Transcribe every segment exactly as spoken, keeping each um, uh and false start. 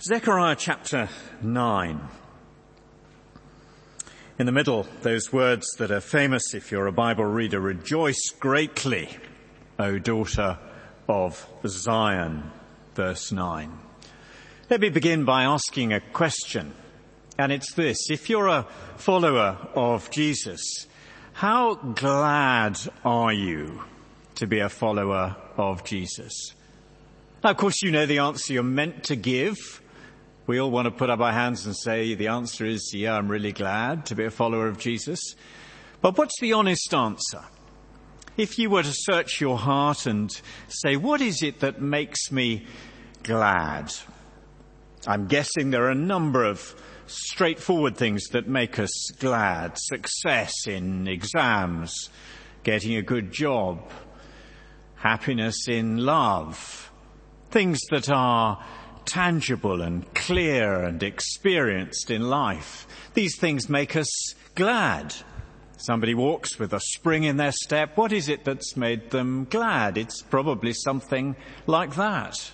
Zechariah chapter nine. In the middle, those words that are famous if you're a Bible reader: rejoice greatly, O daughter of Zion, verse nine. Let me begin by asking a question, and it's this: if you're a follower of Jesus, how glad are you to be a follower of Jesus? Now, of course, you know the answer you're meant to give. We all want to put up our hands and say the answer is, yeah, I'm really glad to be a follower of Jesus. But what's the honest answer? If you were to search your heart and say, what is it that makes me glad? I'm guessing there are a number of straightforward things that make us glad. Success in exams, getting a good job, happiness in love, things that are tangible and clear and experienced in life. These things make us glad. Somebody walks with a spring in their step. What is it that's made them glad? It's probably something like that.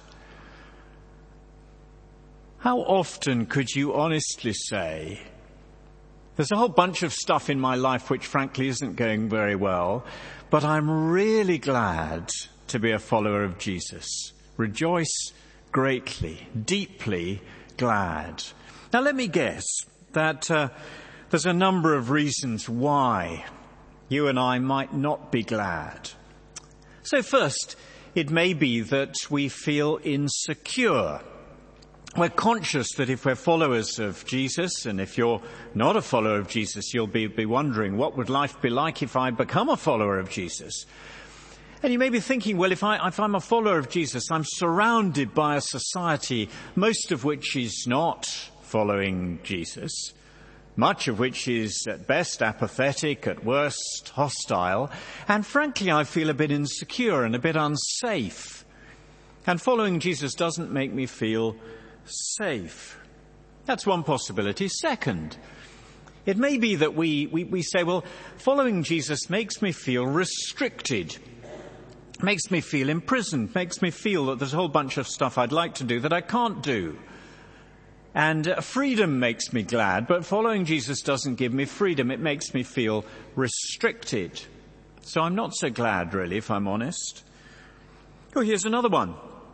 How often could you honestly say, there's a whole bunch of stuff in my life which frankly isn't going very well, but I'm really glad to be a follower of Jesus. Rejoice greatly, deeply glad. Now let me guess that uh, there's a number of reasons why you and I might not be glad. So first, it may be that we feel insecure. We're conscious that if we're followers of Jesus, and if you're not a follower of Jesus, you'll be, be wondering, what would life be like if I become a follower of Jesus? And you may be thinking, well, if, I, if I'm a follower of Jesus, I'm surrounded by a society, most of which is not following Jesus, much of which is at best apathetic, at worst hostile, and frankly I feel a bit insecure and a bit unsafe. And following Jesus doesn't make me feel safe. That's one possibility. Second, it may be that we, we, we say, well, following Jesus makes me feel restricted. Makes me feel imprisoned, makes me feel that there's a whole bunch of stuff I'd like to do that I can't do. And uh, freedom makes me glad, but following Jesus doesn't give me freedom. It makes me feel restricted. So I'm not so glad, really, if I'm honest. Oh, here's another one.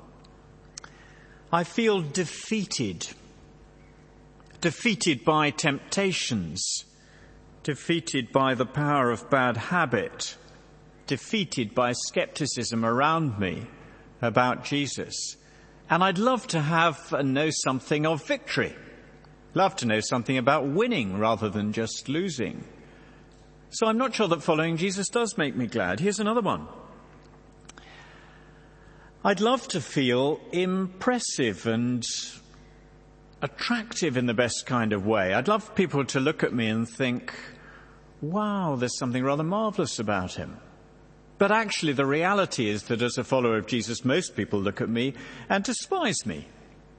I feel defeated. Defeated by temptations. Defeated by the power of bad habit. Defeated by skepticism around me about Jesus. And I'd love to have and know something of victory. Love to know something about winning rather than just losing. So I'm not sure that following Jesus does make me glad. Here's another one. I'd love to feel impressive and attractive in the best kind of way. I'd love people to look at me and think, wow, there's something rather marvelous about him. But actually the reality is that as a follower of Jesus, most people look at me and despise me.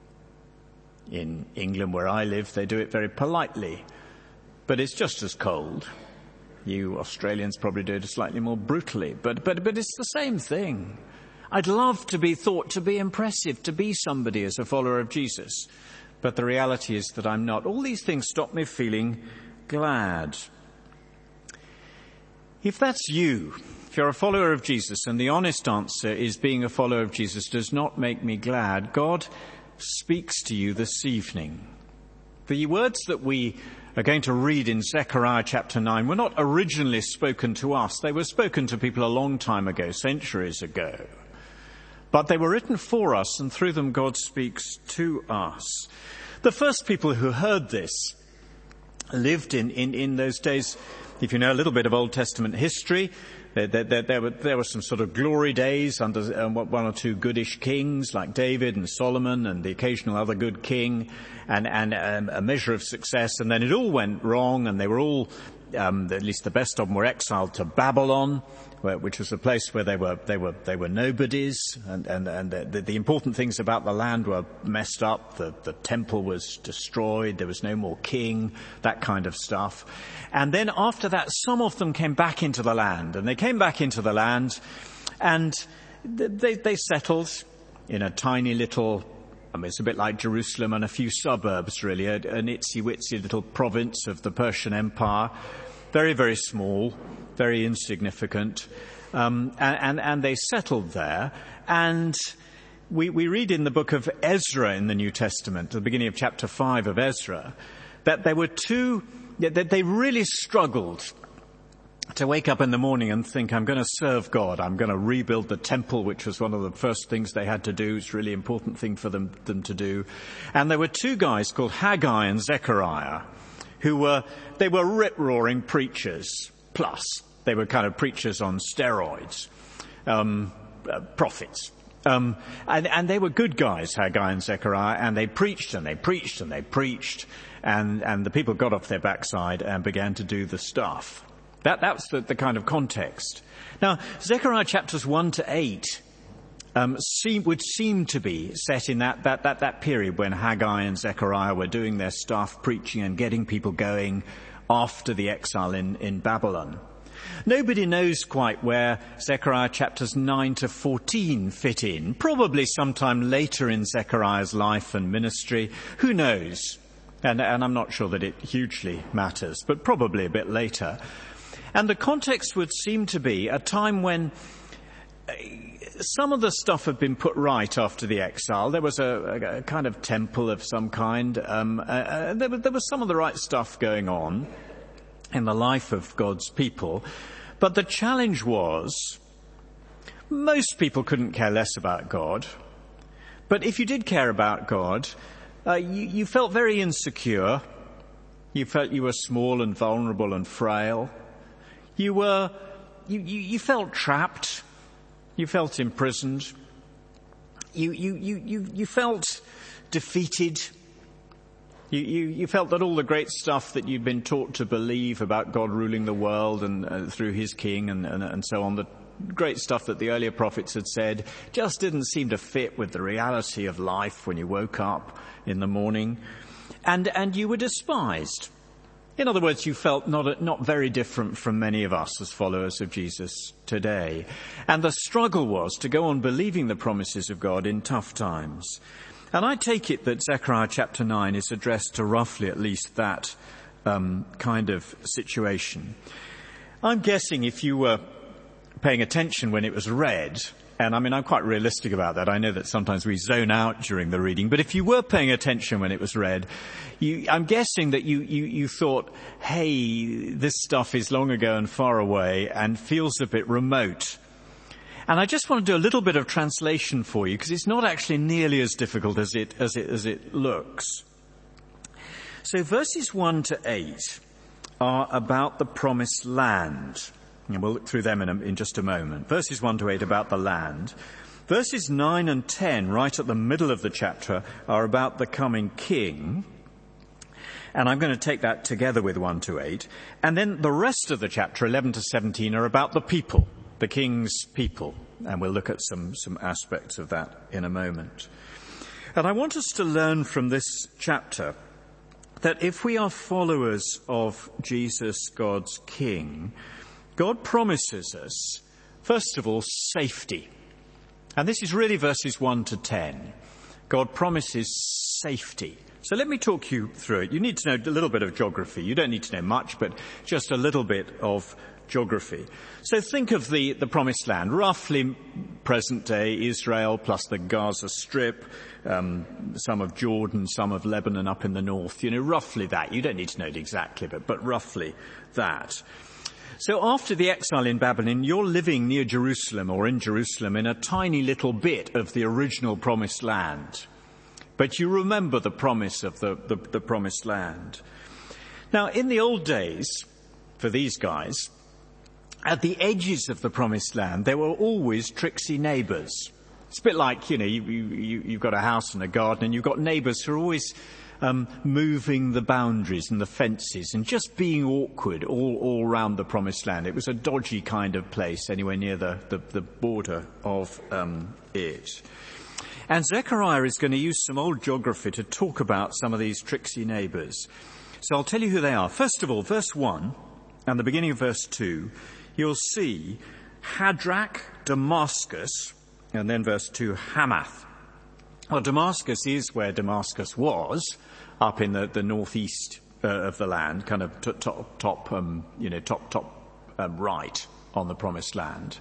In England, where I live, they do it very politely, but it's just as cold. You Australians probably do it slightly more brutally, but, but, but it's the same thing. I'd love to be thought to be impressive, to be somebody as a follower of Jesus, but the reality is that I'm not. All these things stop me feeling glad. If that's you, if you're a follower of Jesus and the honest answer is being a follower of Jesus does not make me glad, God speaks to you this evening. The words that we are going to read in Zechariah chapter nine were not originally spoken to us. They were spoken to people a long time ago, centuries ago. But they were written for us, and through them God speaks to us. The first people who heard this lived in, in, in those days. If you know a little bit of Old Testament history, there, there, there, there, were, there were some sort of glory days under um, one or two goodish kings like David and Solomon and the occasional other good king, and, and um, a measure of success. And then it all went wrong, and they were all, um, at least the best of them, were exiled to Babylon, where, which was a place where they were they were they were nobodies, and and, and the, the important things about the land were messed up. The, the temple was destroyed. There was no more king. That kind of stuff. And then after that, some of them came back into the land, and they came back into the land, and they they settled in a tiny little I mean, it's a bit like Jerusalem and a few suburbs, really, a, an itsy-witsy little province of the Persian Empire. Very, very small, very insignificant. Um, and, and, and they settled there. And we, we read in the book of Ezra in the New Testament, at the beginning of chapter five of Ezra, that there were two, that they really struggled to wake up in the morning and think, I'm going to serve God. I'm going to rebuild the temple, which was one of the first things they had to do. It's a really important thing for them, them to do. And there were two guys called Haggai and Zechariah who were, they were rip-roaring preachers. Plus, they were kind of preachers on steroids, um, uh, prophets. Um, and, and they were good guys, Haggai and Zechariah, and they preached and they preached and they preached. And, and the people got off their backside and began to do the stuff. That, that's the, the kind of context. Now, Zechariah chapters one to eight um, seem, would seem to be set in that, that, that, that period when Haggai and Zechariah were doing their stuff, preaching and getting people going after the exile in, in Babylon. Nobody knows quite where Zechariah chapters nine to fourteen fit in. Probably sometime later in Zechariah's life and ministry. Who knows? And, and I'm not sure that it hugely matters, but probably a bit later. And the context would seem to be a time when some of the stuff had been put right after the exile. There was a, a kind of temple of some kind. Um, uh, there, there was some of the right stuff going on in the life of God's people. But the challenge was, most people couldn't care less about God. But if you did care about God, uh, you, you felt very insecure. You felt you were small and vulnerable and frail. You were, you, you, you felt trapped. You felt imprisoned. You, you, you, you, you felt defeated. You, you, you felt that all the great stuff that you'd been taught to believe about God ruling the world and uh, through his king and, and, and so on, the great stuff that the earlier prophets had said just didn't seem to fit with the reality of life when you woke up in the morning. And, and you were despised. In other words, you felt not, not very different from many of us as followers of Jesus today. And the struggle was to go on believing the promises of God in tough times. And I take it that Zechariah chapter nine is addressed to roughly at least that um, kind of situation. I'm guessing if you were paying attention when it was read, and I mean, I'm quite realistic about that. I know that sometimes we zone out during the reading, but if you were paying attention when it was read, you, I'm guessing that you, you, you thought, hey, this stuff is long ago and far away and feels a bit remote. And I just want to do a little bit of translation for you because it's not actually nearly as difficult as it, as it, as it looks. So verses one to eight are about the promised land. And we'll look through them in, a, in just a moment. Verses one to eight about the land. Verses nine and ten, right at the middle of the chapter, are about the coming king. And I'm going to take that together with one to eight. And then the rest of the chapter, eleven to seventeen, are about the people, the king's people. And we'll look at some, some aspects of that in a moment. And I want us to learn from this chapter that if we are followers of Jesus, God's King, God promises us, first of all, safety. And this is really verses one to ten. God promises safety. So let me talk you through it. You need to know a little bit of geography. You don't need to know much, but just a little bit of geography. So think of the, the promised land, roughly present-day Israel plus the Gaza Strip, um, some of Jordan, some of Lebanon up in the north. You know, roughly that. You don't need to know it exactly, but, but roughly that. So after the exile in Babylon, you're living near Jerusalem or in Jerusalem in a tiny little bit of the original promised land. But you remember the promise of the, the, the promised land. Now, in the old days, for these guys, at the edges of the promised land, there were always tricksy neighbours. It's a bit like, you know, you, you, you've got a house and a garden and you've got neighbours who are always Um, moving the boundaries and the fences and just being awkward all, all around the promised land. It was a dodgy kind of place anywhere near the, the, the border of um, it. And Zechariah is going to use some old geography to talk about some of these tricksy neighbours. So I'll tell you who they are. First of all, verse one and the beginning of verse two, you'll see Hadrach, Damascus, and then verse two, Hamath. Well, Damascus is where Damascus was, up in the, the northeast uh, of the land, kind of t- top, top, um, you know, top, top um, right on the Promised Land.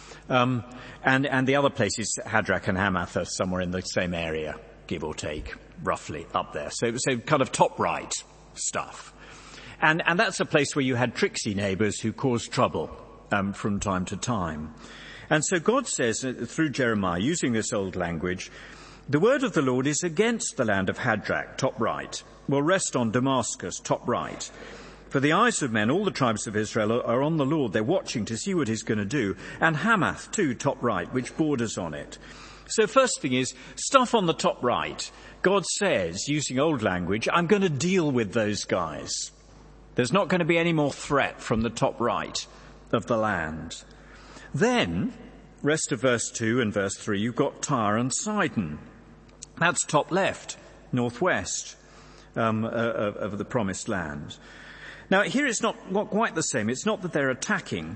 Um, and, and the other places, Hadrach and Hamath, are somewhere in the same area, give or take, roughly up there. So, so kind of top right stuff. And, and that's a place where you had tricksy neighbours who caused trouble um, from time to time. And so God says, uh, through Jeremiah, using this old language, the word of the Lord is against the land of Hadrach, top right, will rest on Damascus, top right. For the eyes of men, all the tribes of Israel, are on the Lord. They're watching to see what he's going to do. And Hamath, too, top right, which borders on it. So first thing is, stuff on the top right. God says, using old language, I'm going to deal with those guys. There's not going to be any more threat from the top right of the land. Then, rest of verse two and verse three, you've got Tyre and Sidon. That's top left, northwest um, uh, of the Promised Land. Now, here it's not, not quite the same. It's not that they're attacking.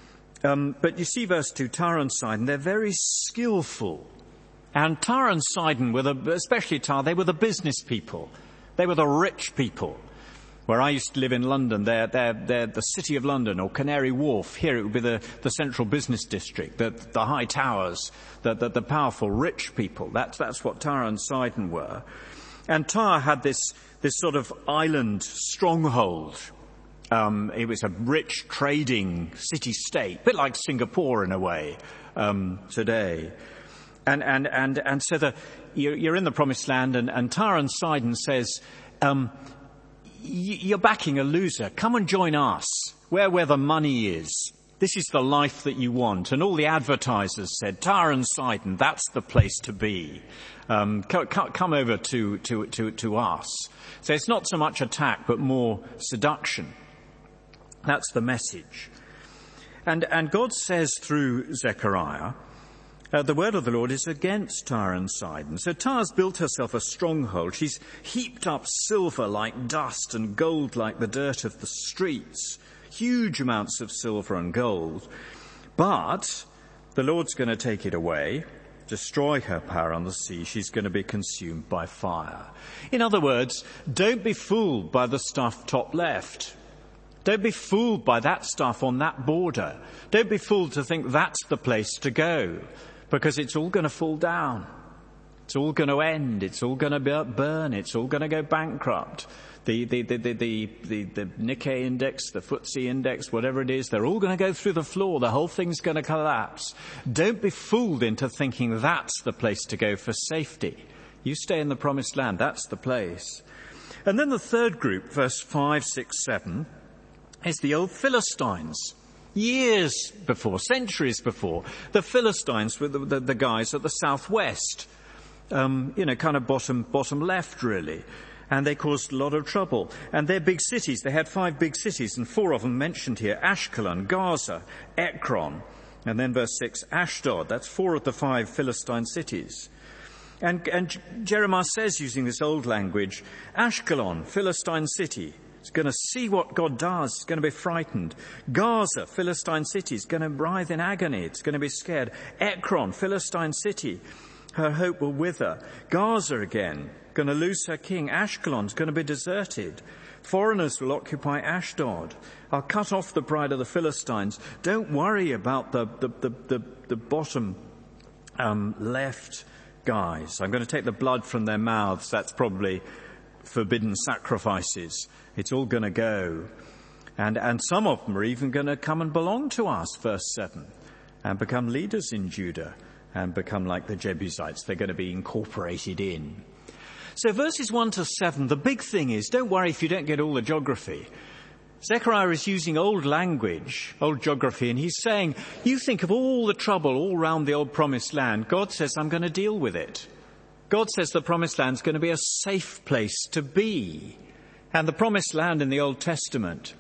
Um, but you see verse two, Tyre and Sidon, they're very skillful. And Tyre and Sidon, were the, especially Tyre, they were the business people. They were the rich people. Where I used to live in London, they're, they're, they're the City of London or Canary Wharf. Here it would be the, the central business district, the, the high towers, the, the, the powerful rich people. That's, that's what Tyre and Sidon were. And Tyre had this, this sort of island stronghold. Um, it was a rich trading city-state, a bit like Singapore in a way, um, today. And, and, and, and so the, you're, you're in the Promised Land, and, and Tyre and Sidon says, um, you're backing a loser. Come and join us, where, where the money is. This is the life that you want. And all the advertisers said, Tyre and Sidon, that's the place to be. Um, come, come over to, to, to, to us. So it's not so much attack, but more seduction. That's the message. And, and God says through Zechariah, Uh, the word of the Lord is against Tyre and Sidon. So Tyre's built herself a stronghold. She's heaped up silver like dust and gold like the dirt of the streets. Huge amounts of silver and gold. But the Lord's going to take it away, destroy her power on the sea. She's going to be consumed by fire. In other words, don't be fooled by the stuff top left. Don't be fooled by that stuff on that border. Don't be fooled to think that's the place to go. Because it's all going to fall down. It's all going to end. It's all going to burn. It's all going to go bankrupt. The, the, the, the, the, the, the Nikkei index, the F T S E index, whatever it is, they're all going to go through the floor. The whole thing's going to collapse. Don't be fooled into thinking that's the place to go for safety. You stay in the Promised Land. That's the place. And then the third group, verse five, six, seven, is the old Philistines. Years before, centuries before, the Philistines were the, the, the guys at the southwest, um, you know, kind of bottom, bottom left, really. And they caused a lot of trouble. And their big cities, they had five big cities, and four of them mentioned here, Ashkelon, Gaza, Ekron, and then verse six, Ashdod. That's four of the five Philistine cities. And, and Jeremiah says, using this old language, Ashkelon, Philistine city, it's going to see what God does. It's going to be frightened. Gaza, Philistine city, is going to writhe in agony. It's going to be scared. Ekron, Philistine city, her hope will wither. Gaza again, going to lose her king. Ashkelon's going to be deserted. Foreigners will occupy Ashdod. I'll cut off the pride of the Philistines. Don't worry about the, the, the, the, the bottom um, left guys. I'm going to take the blood from their mouths. That's probably forbidden sacrifices. It's all going to go. And, and some of them are even going to come and belong to us, verse seven, and become leaders in Judah and become like the Jebusites. They're going to be incorporated in. So verses one to seven, the big thing is, don't worry if you don't get all the geography. Zechariah is using old language, old geography, and he's saying, you think of all the trouble all around the old Promised Land. God says, I'm going to deal with it. God says the Promised Land's going to be a safe place to be. And the Promised Land in the Old Testament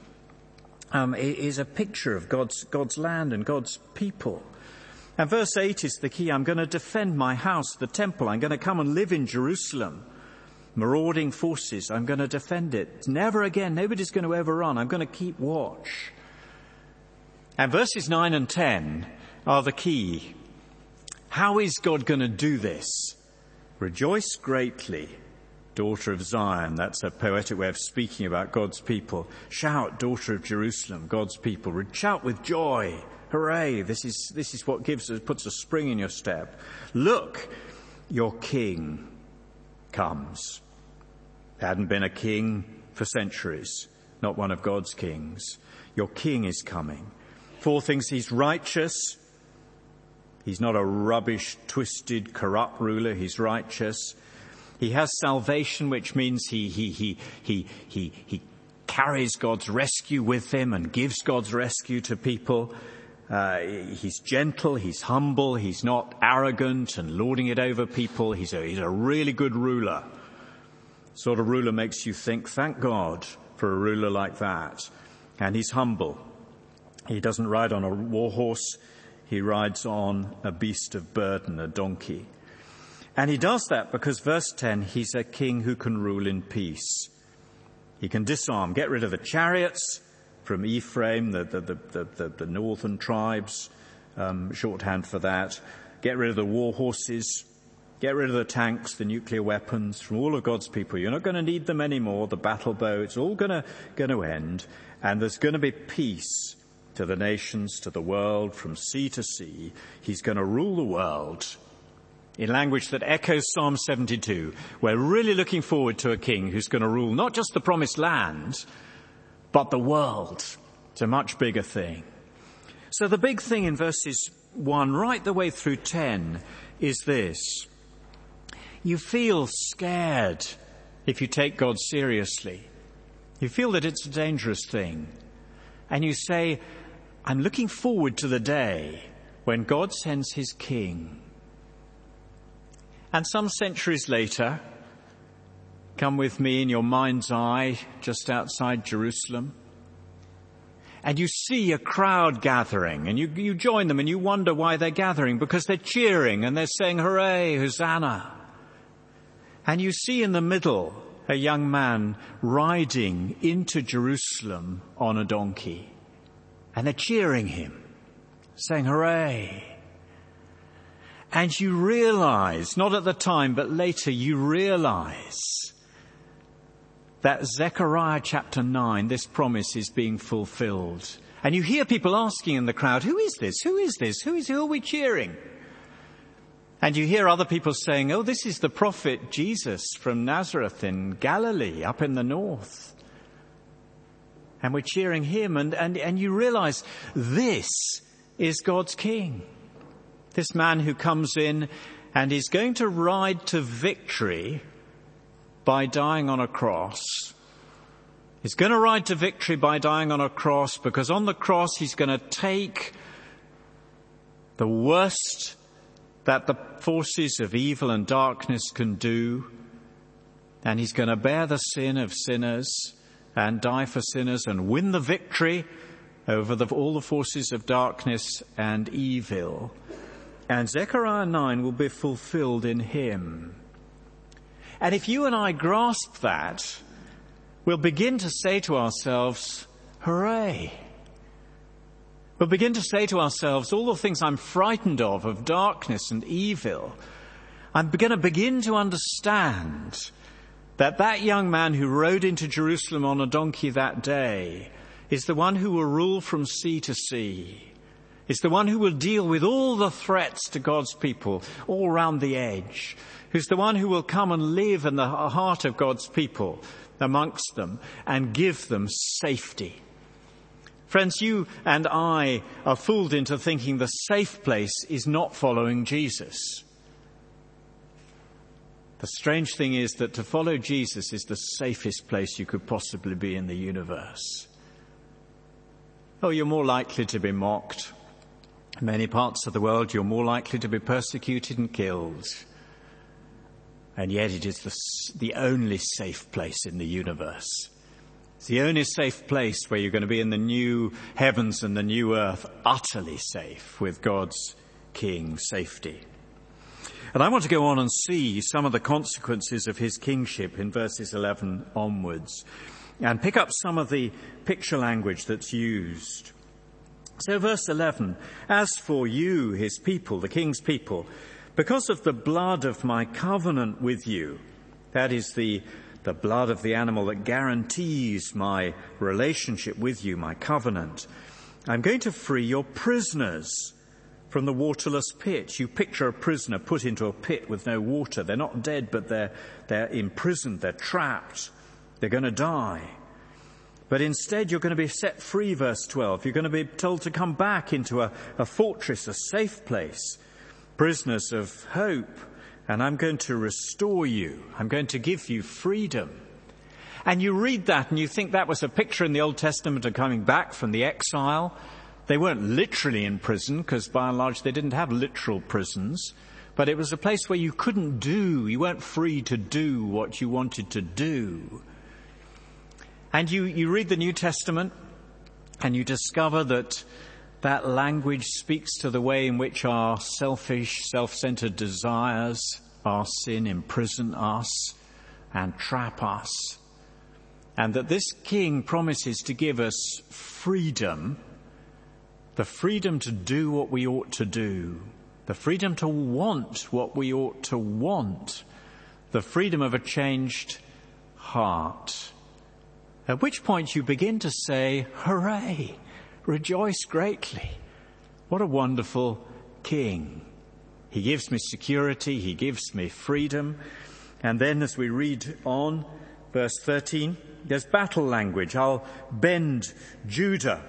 um, is a picture of God's, God's land and God's people. And verse eight is the key. I'm going to defend my house, the temple. I'm going to come and live in Jerusalem. Marauding forces, I'm going to defend it. Never again. Nobody's going to overrun. I'm going to keep watch. And verses nine and ten are the key. How is God going to do this? Rejoice greatly, daughter of Zion. That's a poetic way of speaking about God's people. Shout, daughter of Jerusalem, God's people. Shout with joy. Hooray. This is, this is what gives us, puts a spring in your step. Look, your king comes. There hadn't been a king for centuries, not one of God's kings. Your king is coming. Four things: he's righteous. He's not a rubbish, twisted, corrupt ruler. He's righteous. He has salvation, which means he, he, he, he, he, he carries God's rescue with him and gives God's rescue to people. Uh, he's gentle, he's humble, he's not arrogant and lording it over people. He's a, he's a really good ruler. Sort of ruler makes you think, thank God for a ruler like that. And he's humble. He doesn't ride on a war horse. He rides on a beast of burden, a donkey. And he does that because, verse ten, he's a king who can rule in peace. He can disarm, get rid of the chariots from Ephraim, the, the, the, the, the northern tribes, um, shorthand for that. Get rid of the war horses. Get rid of the tanks, the nuclear weapons from all of God's people. You're not going to need them anymore. The battle bow, it's all going to, going to end. And there's going to be peace to the nations, to the world, from sea to sea. He's going to rule the world in language that echoes Psalm seventy-two. We're really looking forward to a king who's going to rule not just the promised land, but the world. It's a much bigger thing. So the big thing in verses one right the way through ten is this. You feel scared if you take God seriously. You feel that it's a dangerous thing. And you say, I'm looking forward to the day when God sends his king. And some centuries later, come with me in your mind's eye just outside Jerusalem, and you see a crowd gathering, and you, you join them and you wonder why they're gathering, because they're cheering and they're saying, hooray, Hosanna. And you see in the middle a young man riding into Jerusalem on a donkey, and they're cheering him, saying, hooray. And you realize, not at the time, but later, you realize that Zechariah chapter nine, this promise is being fulfilled. And you hear people asking in the crowd, who is this? Who is this? Who is, who are we cheering? And you hear other people saying, oh, this is the prophet Jesus from Nazareth in Galilee, up in the north. And we're cheering him. And, and, and you realize this is God's king. This man who comes in and is going to ride to victory by dying on a cross. He's going to ride to victory by dying on a cross, because on the cross he's going to take the worst that the forces of evil and darkness can do, and he's going to bear the sin of sinners and die for sinners and win the victory over the, all the forces of darkness and evil. And Zechariah nine will be fulfilled in him. And if you and I grasp that, we'll begin to say to ourselves, hooray. We'll begin to say to ourselves, all the things I'm frightened of, of darkness and evil, I'm going to begin to understand that that young man who rode into Jerusalem on a donkey that day is the one who will rule from sea to sea. It's the one who will deal with all the threats to God's people all round the edge. Who's the one who will come and live in the heart of God's people amongst them and give them safety. Friends, you and I are fooled into thinking the safe place is not following Jesus. The strange thing is that to follow Jesus is the safest place you could possibly be in the universe. Oh, you're more likely to be mocked. In many parts of the world, you're more likely to be persecuted and killed. And yet it is the, the only safe place in the universe. It's the only safe place where you're going to be in the new heavens and the new earth, utterly safe with God's King safety. And I want to go on and see some of the consequences of his kingship in verses eleven onwards, and pick up some of the picture language that's used. So verse eleven, as for you, his people, the king's people, because of the blood of my covenant with you, that is the, the blood of the animal that guarantees my relationship with you, my covenant, I'm going to free your prisoners from the waterless pit. You picture a prisoner put into a pit with no water. They're not dead, but they're, they're imprisoned, they're trapped, they're going to die. But instead you're going to be set free, verse twelve. You're going to be told to come back into a, a fortress, a safe place, prisoners of hope, and I'm going to restore you. I'm going to give you freedom. And you read that and you think that was a picture in the Old Testament of coming back from the exile. They weren't literally in prison, because by and large they didn't have literal prisons, but it was a place where you couldn't do, you weren't free to do what you wanted to do. And you, you read the New Testament and you discover that that language speaks to the way in which our selfish, self-centered desires, our sin, imprison us and trap us. And that this king promises to give us freedom, the freedom to do what we ought to do, the freedom to want what we ought to want, the freedom of a changed heart. At which point you begin to say, hooray, rejoice greatly. What a wonderful king. He gives me security, he gives me freedom. And then as we read on, verse thirteen, there's battle language. I'll bend Judah,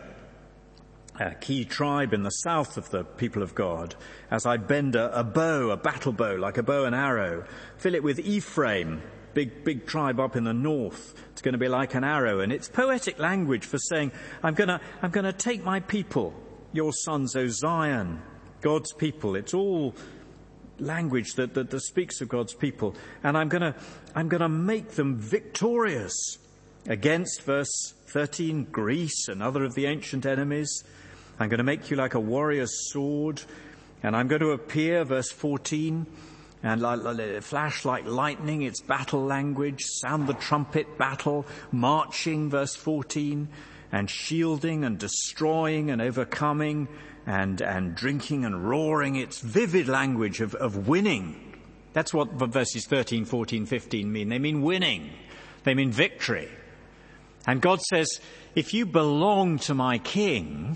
a key tribe in the south of the people of God, as I bend a, a bow, a battle bow, like a bow and arrow. Fill it with Ephraim, big, big tribe up in the north. It's going to be like an arrow. And it's poetic language for saying, I'm going to, I'm going to take my people, your sons, O Zion, God's people. It's all language that, that, that speaks of God's people. And I'm going to, I'm going to make them victorious against, verse thirteen, Greece and other of the ancient enemies. I'm going to make you like a warrior's sword, and I'm going to appear, verse fourteen, and like, like, flash like lightning. It's battle language. Sound the trumpet, battle, marching, verse fourteen, and shielding and destroying and overcoming and, and drinking and roaring. It's vivid language of, of winning. That's what verses thirteen, fourteen, fifteen mean. They mean winning. They mean victory. And God says, if you belong to my king,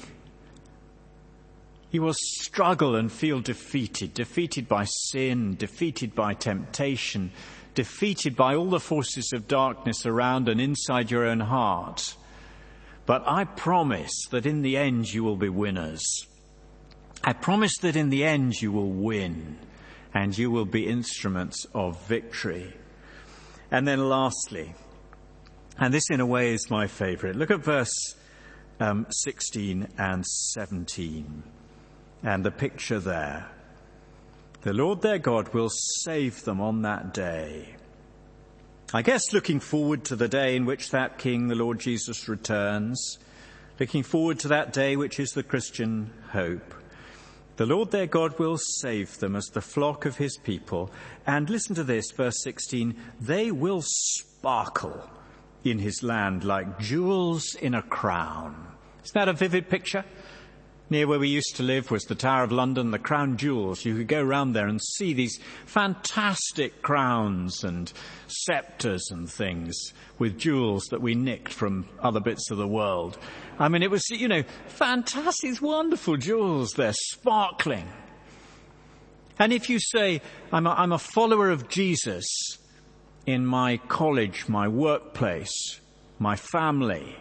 you will struggle and feel defeated, defeated by sin, defeated by temptation, defeated by all the forces of darkness around and inside your own heart. But I promise that in the end you will be winners. I promise that in the end you will win and you will be instruments of victory. And then lastly, and this in a way is my favorite, look at verse um, sixteen and seventeen. And the picture there. The Lord their God will save them on that day. I guess looking forward to the day in which that King, the Lord Jesus, returns. Looking forward to that day which is the Christian hope. The Lord their God will save them as the flock of his people. And listen to this, verse sixteen. They will sparkle in his land like jewels in a crown. Isn't that a vivid picture? Near where we used to live was the Tower of London, the crown jewels. You could go round there and see these fantastic crowns and sceptres and things with jewels that we nicked from other bits of the world. I mean, it was, you know, fantastic, these wonderful jewels there, sparkling. And if you say, I'm a, I'm a follower of Jesus in my college, my workplace, my family,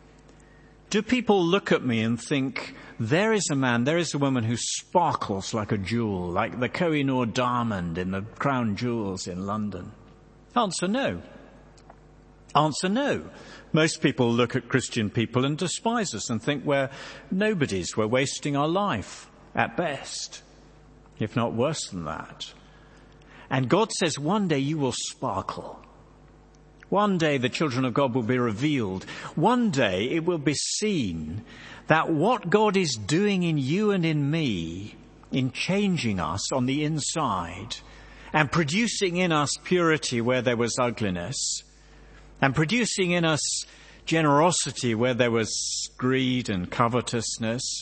do people look at me and think, there is a man, there is a woman who sparkles like a jewel, like the Koh-i-Noor diamond in the crown jewels in London? Answer no. Answer no. Most people look at Christian people and despise us and think we're nobodies, we're wasting our life at best, if not worse than that. And God says one day you will sparkle. One day the children of God will be revealed. One day it will be seen that what God is doing in you and in me, in changing us on the inside and producing in us purity where there was ugliness and producing in us generosity where there was greed and covetousness,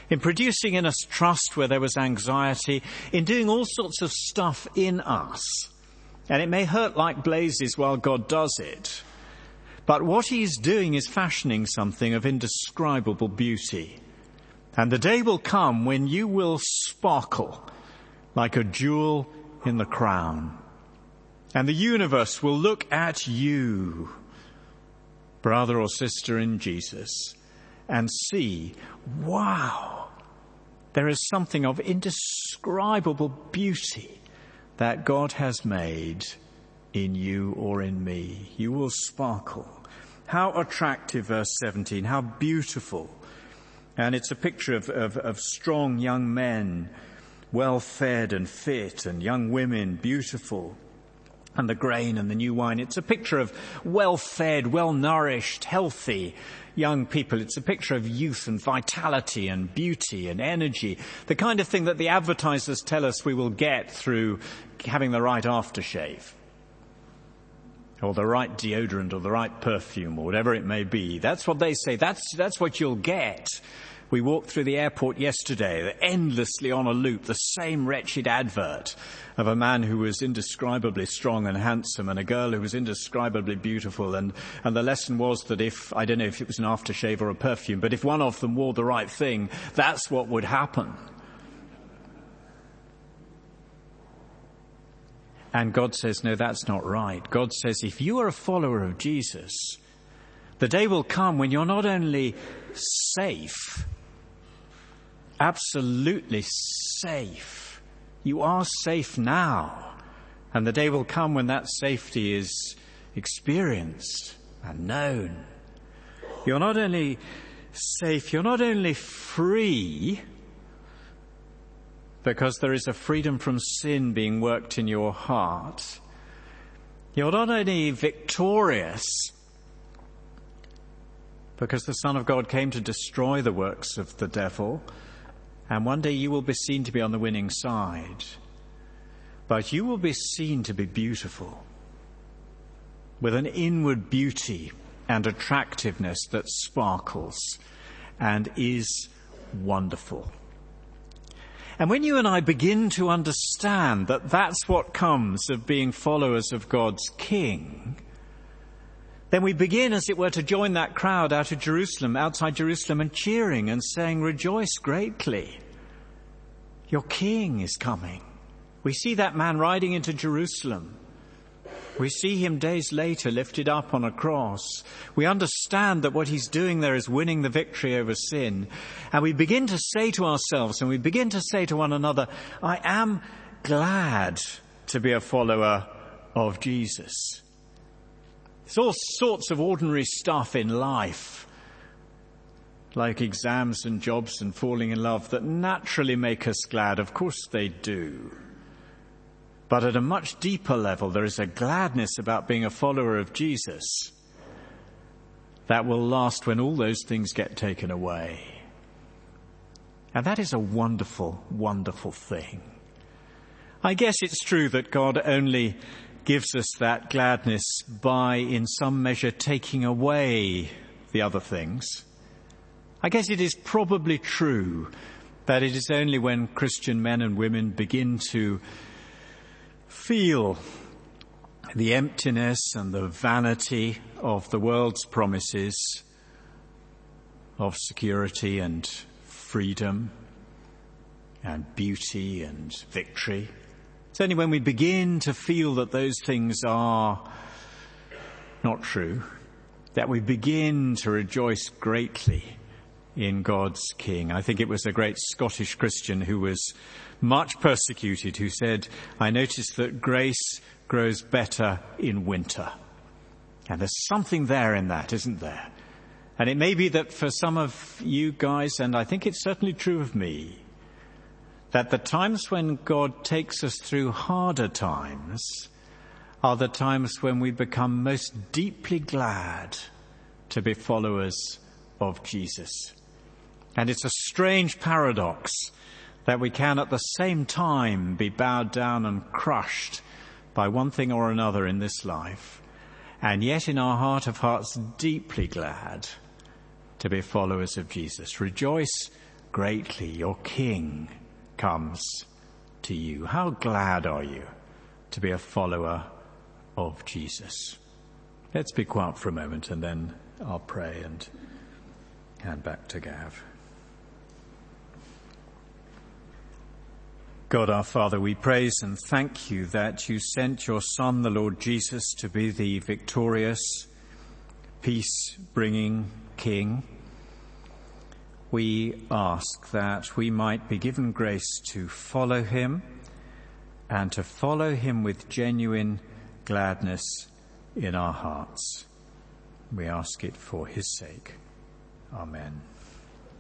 in producing in us trust where there was anxiety, in doing all sorts of stuff in us. And it may hurt like blazes while God does it, but what he's doing is fashioning something of indescribable beauty. And the day will come when you will sparkle like a jewel in the crown. And the universe will look at you, brother or sister in Jesus, and see, wow, there is something of indescribable beauty that God has made in you or in me. You will sparkle. How attractive, verse seventeen, how beautiful. And it's a picture of, of, of strong young men, well-fed and fit, and young women, beautiful, and the grain and the new wine. It's a picture of well-fed, well-nourished, healthy young people. It's a picture of youth and vitality and beauty and energy, the kind of thing that the advertisers tell us we will get through having the right aftershave, or the right deodorant, or the right perfume, or whatever it may be. That's what they say. That's, that's what you'll get. We walked through the airport yesterday, endlessly on a loop, the same wretched advert of a man who was indescribably strong and handsome and a girl who was indescribably beautiful. And, and the lesson was that if, I don't know if it was an aftershave or a perfume, but if one of them wore the right thing, that's what would happen. And God says, no, that's not right. God says, if you are a follower of Jesus, the day will come when you're not only safe, absolutely safe, you are safe now. And the day will come when that safety is experienced and known. You're not only safe, you're not only free, because there is a freedom from sin being worked in your heart. You're not only victorious, because the Son of God came to destroy the works of the devil, and one day you will be seen to be on the winning side, but you will be seen to be beautiful, with an inward beauty and attractiveness that sparkles and is wonderful. And when you and I begin to understand that that's what comes of being followers of God's King, then we begin, as it were, to join that crowd out of Jerusalem, outside Jerusalem, and cheering and saying, rejoice greatly. Your King is coming. We see that man riding into Jerusalem. We see him days later lifted up on a cross. We understand that what he's doing there is winning the victory over sin. And we begin to say to ourselves, and we begin to say to one another, I am glad to be a follower of Jesus. There's all sorts of ordinary stuff in life, like exams and jobs and falling in love, that naturally make us glad. Of course they do. But at a much deeper level, there is a gladness about being a follower of Jesus that will last when all those things get taken away. And that is a wonderful, wonderful thing. I guess it's true that God only gives us that gladness by, in some measure, taking away the other things. I guess it is probably true that it is only when Christian men and women begin to feel the emptiness and the vanity of the world's promises of security and freedom and beauty and victory. It's only when we begin to feel that those things are not true that we begin to rejoice greatly in God's King. I think it was a great Scottish Christian who was much persecuted who said, I noticed that grace grows better in winter. And there's something there in that, isn't there? And it may be that for some of you guys, and I think it's certainly true of me, that the times when God takes us through harder times are the times when we become most deeply glad to be followers of Jesus. And it's a strange paradox that we can at the same time be bowed down and crushed by one thing or another in this life, and yet in our heart of hearts deeply glad to be followers of Jesus. Rejoice greatly your King comes to you. How glad are you to be a follower of Jesus? Let's be quiet for a moment and then I'll pray and hand back to Gav. God our Father, we praise and thank you that you sent your Son, the Lord Jesus, to be the victorious, peace-bringing King. We ask that we might be given grace to follow him and to follow him with genuine gladness in our hearts. We ask it for his sake. Amen.